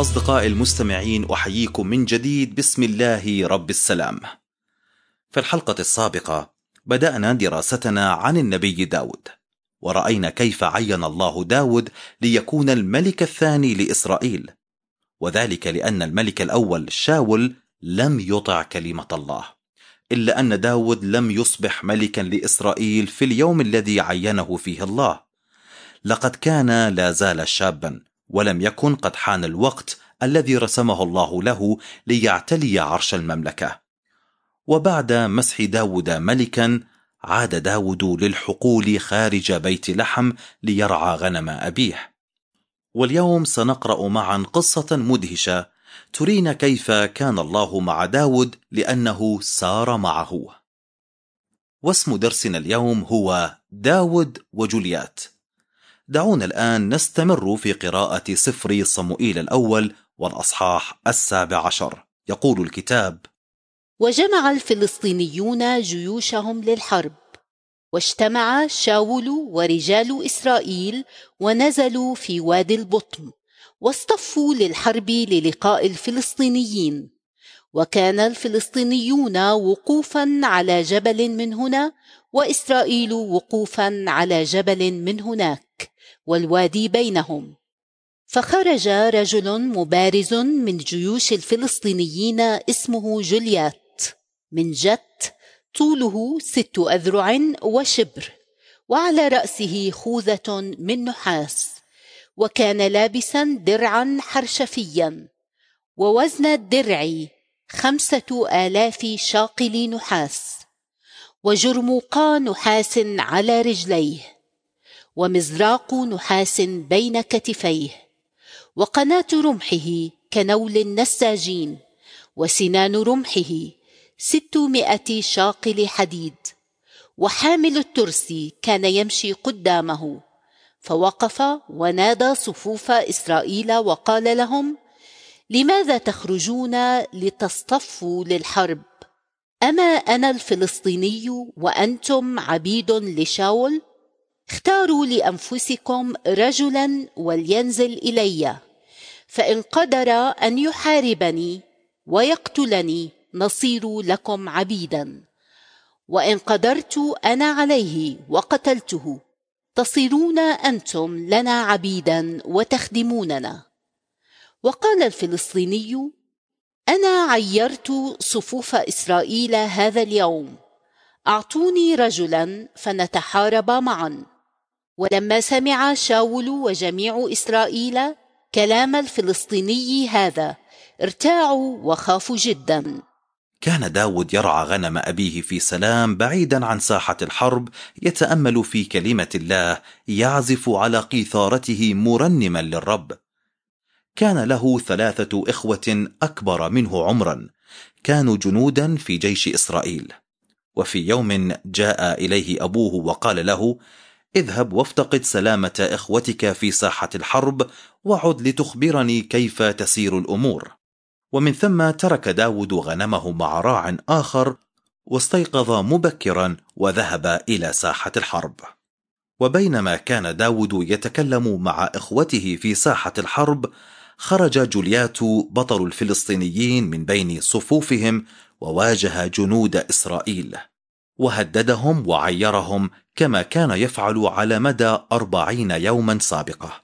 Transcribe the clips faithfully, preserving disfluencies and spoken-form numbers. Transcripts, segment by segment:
أصدقائي المستمعين، أحييكم من جديد بسم الله رب السلام. في الحلقة السابقة بدأنا دراستنا عن النبي داود، ورأينا كيف عين الله داود ليكون الملك الثاني لإسرائيل، وذلك لأن الملك الأول شاول لم يطع كلمة الله، إلا أن داود لم يصبح ملكا لإسرائيل في اليوم الذي عينه فيه الله. لقد كان لا زال شابا، ولم يكن قد حان الوقت الذي رسمه الله له ليعتلي عرش المملكة. وبعد مسح داود ملكا، عاد داود للحقول خارج بيت لحم ليرعى غنم أبيه. واليوم سنقرأ معا قصة مدهشة ترينا كيف كان الله مع داود لأنه سار معه. واسم درسنا اليوم هو داود وجوليات. دعونا الآن نستمر في قراءة سفر صموئيل الأول والأصحاح السابع عشر. يقول الكتاب: وجمع الفلسطينيون جيوشهم للحرب، واجتمع شاول ورجال إسرائيل ونزلوا في وادي البطم، واصطفوا للحرب للقاء الفلسطينيين. وكان الفلسطينيون وقوفا على جبل من هنا، وإسرائيل وقوفا على جبل من هناك، والوادي بينهم. فخرج رجل مبارز من جيوش الفلسطينيين اسمه جوليات من جت، طوله ست أذرع وشبر، وعلى رأسه خوذة من نحاس، وكان لابسا درعا حرشفيا، ووزن الدرع خمسة آلاف شاقل نحاس، وجرموقا نحاس على رجليه، ومزراق نحاس بين كتفيه، وقناة رمحه كنول النساجين، وسنان رمحه ستمائة شاقل حديد. وحامل الترس كان يمشي قدامه، فوقف ونادى صفوف إسرائيل وقال لهم: لماذا تخرجون لتصطفوا للحرب؟ أما أنا الفلسطيني وأنتم عبيد لشاول؟ اختاروا لأنفسكم رجلا ولينزل إلي، فإن قدر أن يحاربني ويقتلني نصير لكم عبيدا، وإن قدرت أنا عليه وقتلته تصيرون أنتم لنا عبيدا وتخدموننا. وقال الفلسطيني: أنا عيرت صفوف إسرائيل هذا اليوم، أعطوني رجلا فنتحارب معا. ولما سمع شاول وجميع إسرائيل كلام الفلسطيني هذا ارتاعوا وخافوا جدا. كان داود يرعى غنم أبيه في سلام بعيدا عن ساحة الحرب، يتأمل في كلمة الله، يعزف على قيثارته مرنما للرب. كان له ثلاثة إخوة أكبر منه عمرا، كانوا جنودا في جيش إسرائيل. وفي يوم جاء إليه أبوه وقال له: اذهب وافتقد سلامة إخوتك في ساحة الحرب، وعد لتخبرني كيف تسير الأمور. ومن ثم ترك داود غنمه مع راع آخر، واستيقظ مبكرا وذهب إلى ساحة الحرب. وبينما كان داود يتكلم مع إخوته في ساحة الحرب، خرج جوليات بطل الفلسطينيين من بين صفوفهم، وواجه جنود إسرائيل، وهددهم وعيرهم كما كان يفعل على مدى أربعين يوما سابقة.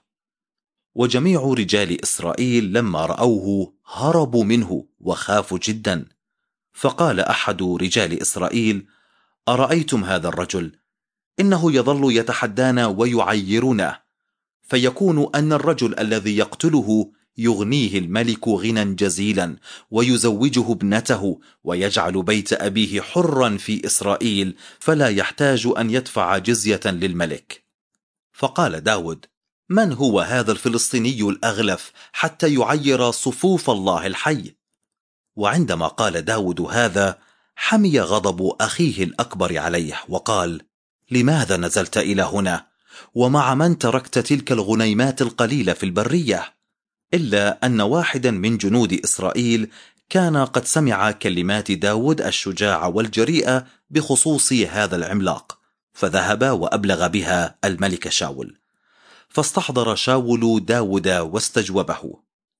وجميع رجال إسرائيل لما رأوه هربوا منه وخافوا جدا. فقال أحد رجال إسرائيل: أرأيتم هذا الرجل؟ إنه يظل يتحدانا ويعيرنا، فيكون أن الرجل الذي يقتله يغنيه الملك غنى جزيلا، ويزوجه ابنته، ويجعل بيت أبيه حرا في إسرائيل، فلا يحتاج أن يدفع جزية للملك. فقال داود: من هو هذا الفلسطيني الأغلف حتى يعير صفوف الله الحي؟ وعندما قال داود هذا، حمي غضب أخيه الأكبر عليه، وقال: لماذا نزلت إلى هنا؟ ومع من تركت تلك الغنيمات القليلة في البرية؟ إلا أن واحدا من جنود إسرائيل كان قد سمع كلمات داود الشجاع والجريئة بخصوص هذا العملاق، فذهب وأبلغ بها الملك شاول. فاستحضر شاول داود واستجوبه.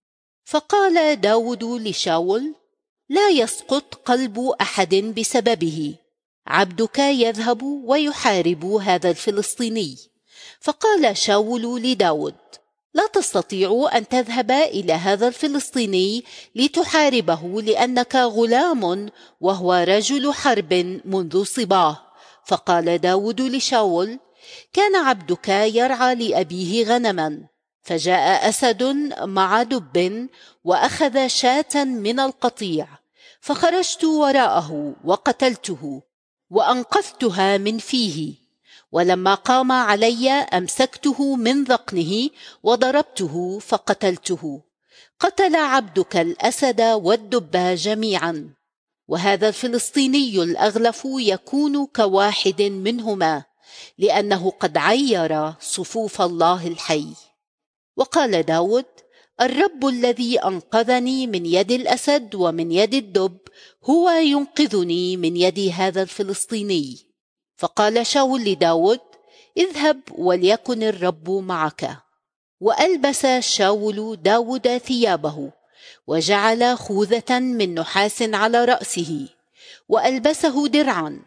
فقال داود لشاول: لا يسقط قلب أحد بسببه، عبدك يذهب ويحارب هذا الفلسطيني. فقال شاول لداود: لا تستطيع أن تذهب إلى هذا الفلسطيني لتحاربه، لأنك غلام وهو رجل حرب منذ صباه. فقال داود لشاول: كان عبدك يرعى لأبيه غنما، فجاء أسد مع دب وأخذ شاة من القطيع، فخرجت وراءه وقتلته وأنقذتها من فيه، ولما قام علي أمسكته من ذقنه وضربته فقتلته. قتل عبدك الأسد والدب جميعا، وهذا الفلسطيني الأغلف يكون كواحد منهما، لأنه قد عير صفوف الله الحي. وقال داود: الرب الذي أنقذني من يد الأسد ومن يد الدب هو ينقذني من يد هذا الفلسطيني. فقال شاول لداود: اذهب وليكن الرب معك. وألبس شاول داود ثيابه، وجعل خوذة من نحاس على رأسه، وألبسه درعا،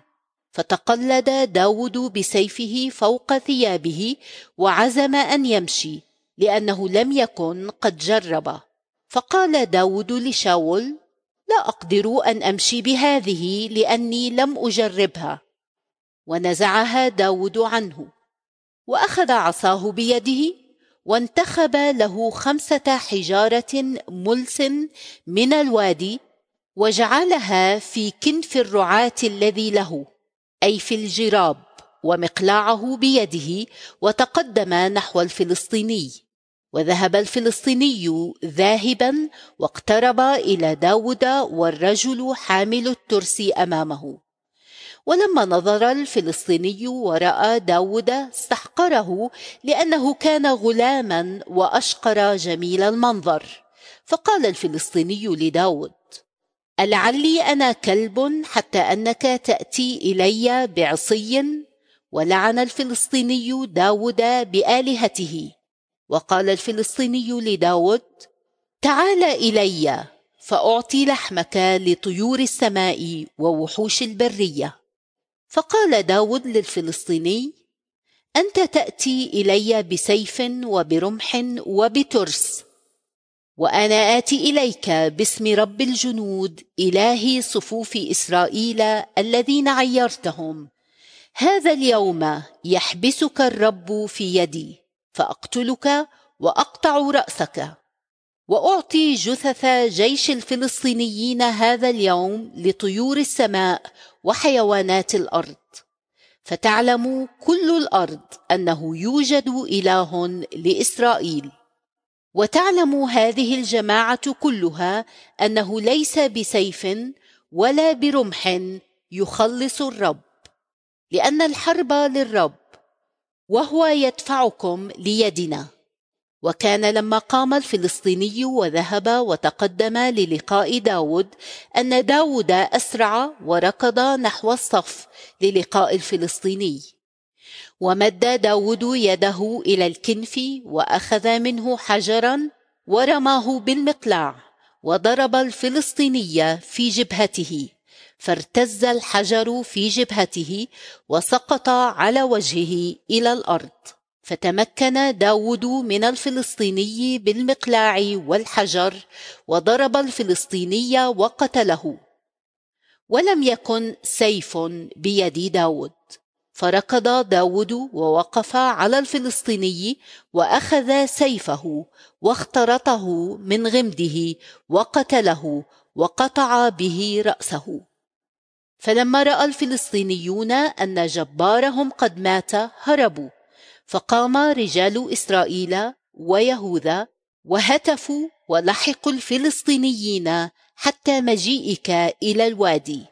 فتقلد داود بسيفه فوق ثيابه، وعزم أن يمشي لأنه لم يكن قد جرب. فقال داود لشاول: لا أقدر أن أمشي بهذه لأني لم أجربها. ونزعها داود عنه، وأخذ عصاه بيده، وانتخب له خمسة حجارة ملس من الوادي، وجعلها في كنف الرعاة الذي له، أي في الجراب، ومقلاعه بيده، وتقدم نحو الفلسطيني. وذهب الفلسطيني ذاهبا، واقترب إلى داود والرجل حامل الترس أمامه. ولما نظر الفلسطيني ورأى داود استحقره، لأنه كان غلاما وأشقر جميل المنظر. فقال الفلسطيني لداود: ألعلي أنا كلب حتى أنك تأتي إلي بعصي؟ ولعن الفلسطيني داود بآلهته. وقال الفلسطيني لداود: تعال إلي فأعطي لحمك لطيور السماء ووحوش البرية. فقال داود للفلسطيني: أنت تأتي إلي بسيف وبرمح وبترس، وأنا آتي إليك باسم رب الجنود إله صفوف إسرائيل الذين عيرتهم. هذا اليوم يحبسك الرب في يدي، فأقتلك وأقطع رأسك، وأعطي جثث جيش الفلسطينيين هذا اليوم لطيور السماء وحيوانات الأرض، فتعلم كل الأرض أنه يوجد إله لإسرائيل. وتعلم هذه الجماعة كلها أنه ليس بسيف ولا برمح يخلص الرب، لأن الحرب للرب، وهو يدفعكم ليدنا. وكان لما قام الفلسطيني وذهب وتقدم للقاء داود، أن داود أسرع وركض نحو الصف للقاء الفلسطيني. ومد داود يده إلى الكنف، وأخذ منه حجرا ورماه بالمقلاع، وضرب الفلسطيني في جبهته، فارتز الحجر في جبهته وسقط على وجهه إلى الأرض. فتمكن داود من الفلسطيني بالمقلاع والحجر، وضرب الفلسطيني وقتله، ولم يكن سيف بيد داود. فركض داود ووقف على الفلسطيني، وأخذ سيفه واخترطه من غمده وقتله، وقطع به رأسه. فلما رأى الفلسطينيون أن جبارهم قد مات هربوا، فقام رجال إسرائيل ويهوذا وهتفوا ولحقوا الفلسطينيين حتى مجيئك إلى الوادي.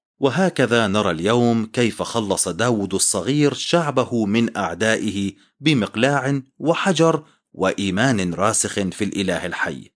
وهكذا نرى اليوم كيف خلص داود الصغير شعبه من أعدائه بمقلاع وحجر وإيمان راسخ في الإله الحي.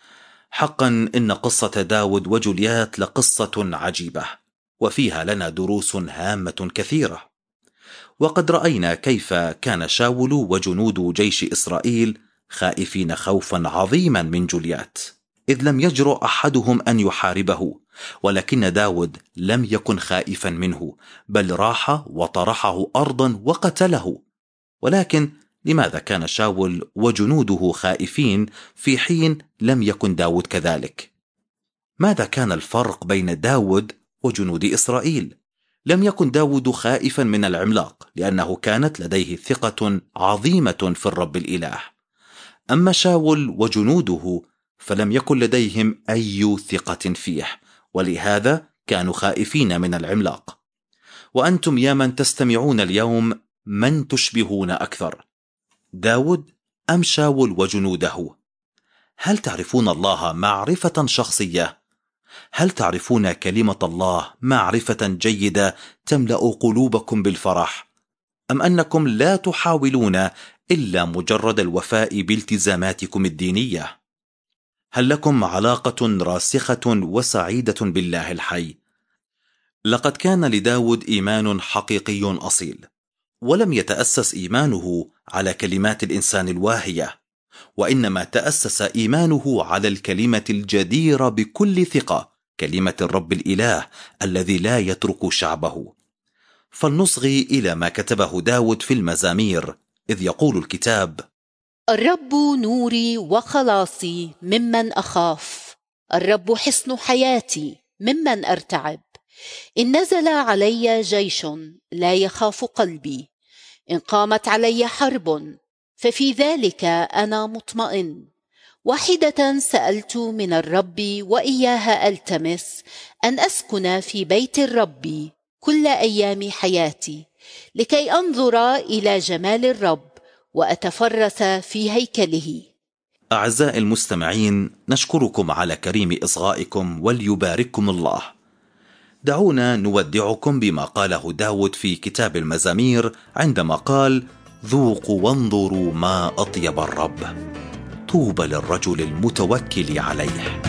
حقا إن قصة داود وجوليات لقصة عجيبة، وفيها لنا دروس هامة كثيرة. وقد رأينا كيف كان شاول وجنود جيش إسرائيل خائفين خوفا عظيما من جوليات، إذ لم يجرؤ أحدهم أن يحاربه، ولكن داود لم يكن خائفا منه، بل راح وطرحه أرضا وقتله. ولكن لماذا كان شاول وجنوده خائفين في حين لم يكن داود كذلك؟ ماذا كان الفرق بين داود وجنود إسرائيل؟ لم يكن داود خائفا من العملاق، لأنه كانت لديه ثقة عظيمة في الرب الإله. أما شاول وجنوده فلم يكن لديهم أي ثقة فيه، ولهذا كانوا خائفين من العملاق. وأنتم يا من تستمعون اليوم، من تشبهون أكثر، داود أم شاول وجنوده؟ هل تعرفون الله معرفة شخصية؟ هل تعرفون كلمة الله معرفة جيدة تملأ قلوبكم بالفرح؟ أم أنكم لا تحاولون إلا مجرد الوفاء بالتزاماتكم الدينية؟ هل لكم علاقة راسخة وسعيدة بالله الحي؟ لقد كان لداود إيمان حقيقي أصيل، ولم يتأسس إيمانه على كلمات الإنسان الواهية، وإنما تأسس إيمانه على الكلمة الجديرة بكل ثقة، كلمة الرب الإله الذي لا يترك شعبه. فلنصغي إلى ما كتبه داود في المزامير، إذ يقول الكتاب: الرب نوري وخلاصي ممن أخاف، الرب حصن حياتي ممن أرتعب. إن نزل علي جيش لا يخاف قلبي، إن قامت علي حرب ففي ذلك أنا مطمئن. واحدة سألت من الرب وإياها ألتمس، أن أسكن في بيت الرب كل أيام حياتي، لكي أنظر إلى جمال الرب وأتفرس في هيكله. أعزائي المستمعين، نشكركم على كريم إصغائكم، وليبارككم الله. دعونا نودعكم بما قاله داود في كتاب المزامير عندما قال: ذوقوا وانظروا ما أطيب الرب، طوبى للرجل المتوكل عليه.